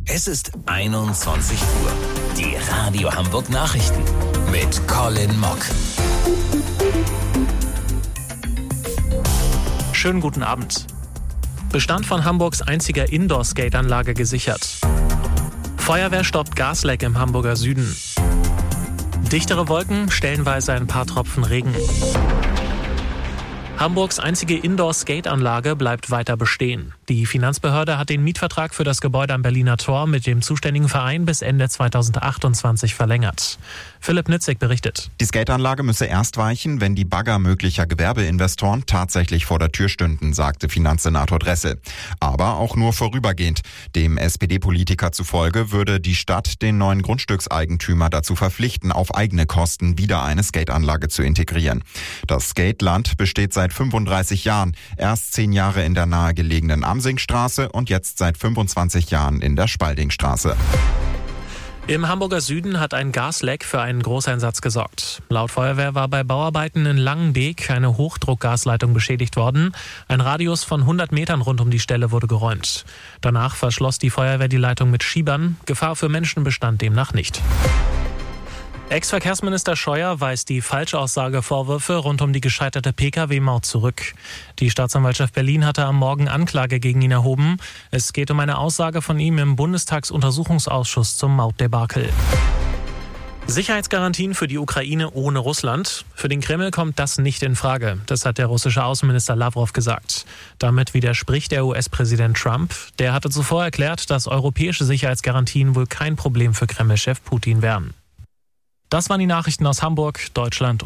Es ist 21 Uhr. Die Radio Hamburg Nachrichten mit Colin Mock. Schönen guten Abend. Bestand von Hamburgs einziger Indoor-Skate-Anlage gesichert. Feuerwehr stoppt Gasleck im Hamburger Süden. Dichtere Wolken, stellenweise ein paar Tropfen Regen. Hamburgs einzige Indoor-Skate-Anlage bleibt weiter bestehen. Die Finanzbehörde hat den Mietvertrag für das Gebäude am Berliner Tor mit dem zuständigen Verein bis Ende 2028 verlängert. Philipp Nitzig berichtet. Die Skateanlage müsse erst weichen, wenn die Bagger möglicher Gewerbeinvestoren tatsächlich vor der Tür stünden, sagte Finanzsenator Dressel. Aber auch nur vorübergehend. Dem SPD-Politiker zufolge würde die Stadt den neuen Grundstückseigentümer dazu verpflichten, auf eigene Kosten wieder eine Skateanlage zu integrieren. Das Skateland besteht seit 35 Jahren, erst 10 Jahre in der nahegelegenen Amsingstraße und jetzt seit 25 Jahren in der Spaldingstraße. Im Hamburger Süden hat ein Gasleck für einen Großeinsatz gesorgt. Laut Feuerwehr war bei Bauarbeiten in Langenbeek eine Hochdruckgasleitung beschädigt worden. Ein Radius von 100 Metern rund um die Stelle wurde geräumt. Danach verschloss die Feuerwehr die Leitung mit Schiebern. Gefahr für Menschen bestand demnach nicht. Ex-Verkehrsminister Scheuer weist die Falschaussagevorwürfe rund um die gescheiterte Pkw-Maut zurück. Die Staatsanwaltschaft Berlin hatte am Morgen Anklage gegen ihn erhoben. Es geht um eine Aussage von ihm im Bundestagsuntersuchungsausschuss zum Mautdebakel. Sicherheitsgarantien für die Ukraine ohne Russland. Für den Kreml kommt das nicht in Frage. Das hat der russische Außenminister Lavrov gesagt. Damit widerspricht der US-Präsident Trump. Der hatte zuvor erklärt, dass europäische Sicherheitsgarantien wohl kein Problem für Kreml-Chef Putin wären. Das waren die Nachrichten aus Hamburg, Deutschland